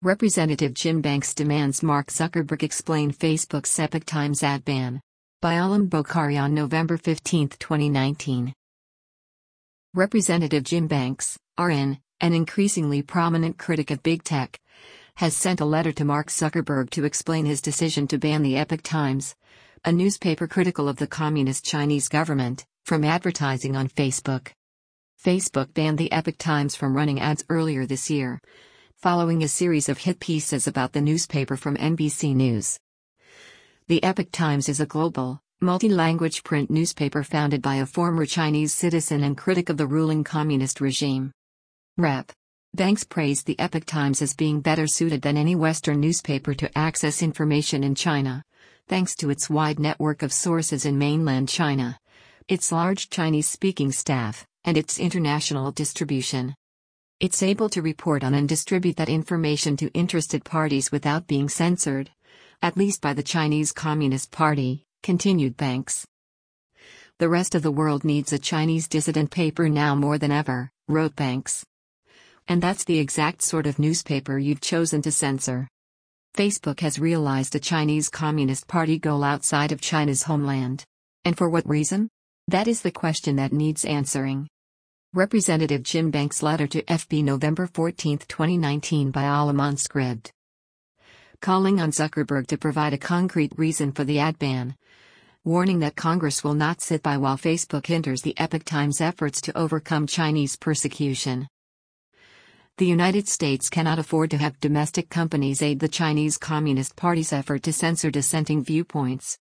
Representative Jim Banks demands Mark Zuckerberg explain Facebook's Epoch Times ad ban. By Alam Bokhari on November 15, 2019. Representative Jim Banks, RN, an increasingly prominent critic of big tech, has sent a letter to Mark Zuckerberg to explain his decision to ban the Epoch Times, a newspaper critical of the Communist Chinese government, from advertising on Facebook. Facebook banned the Epoch Times from running ads earlier this year, following a series of hit pieces about the newspaper from NBC News. The Epoch Times is a global, multi-language print newspaper founded by a former Chinese citizen and critic of the ruling communist regime. Rep. Banks praised the Epoch Times as being better suited than any Western newspaper to access information in China, thanks to its wide network of sources in mainland China, its large Chinese-speaking staff, and its international distribution. It's able to report on and distribute that information to interested parties without being censored, at least by the Chinese Communist Party, continued Banks. The rest of the world needs a Chinese dissident paper now more than ever, wrote Banks. And that's the exact sort of newspaper you've chosen to censor. Facebook has realized a Chinese Communist Party goal outside of China's homeland. And for what reason? That is the question that needs answering. Representative Jim Banks' letter to FB November 14, 2019 by Alam on Scribd. Calling on Zuckerberg to provide a concrete reason for the ad ban, warning that Congress will not sit by while Facebook hinders the Epoch Times' efforts to overcome Chinese persecution. The United States cannot afford to have domestic companies aid the Chinese Communist Party's effort to censor dissenting viewpoints.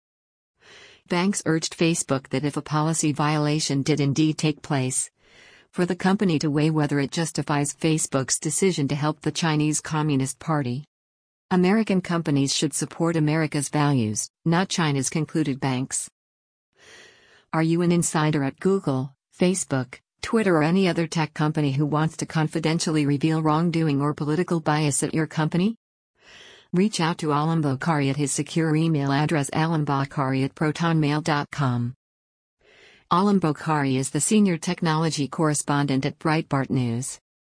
Banks urged Facebook that if a policy violation did indeed take place, for the company to weigh whether it justifies Facebook's decision to help the Chinese Communist Party. American companies should support America's values, not China's, concluded Banks. Are you an insider at Google, Facebook, Twitter, or any other tech company who wants to confidentially reveal wrongdoing or political bias at your company? Reach out to Alam Bokhari at his secure email address alambokhari@protonmail.com. Alam Bokhari is the senior technology correspondent at Breitbart News.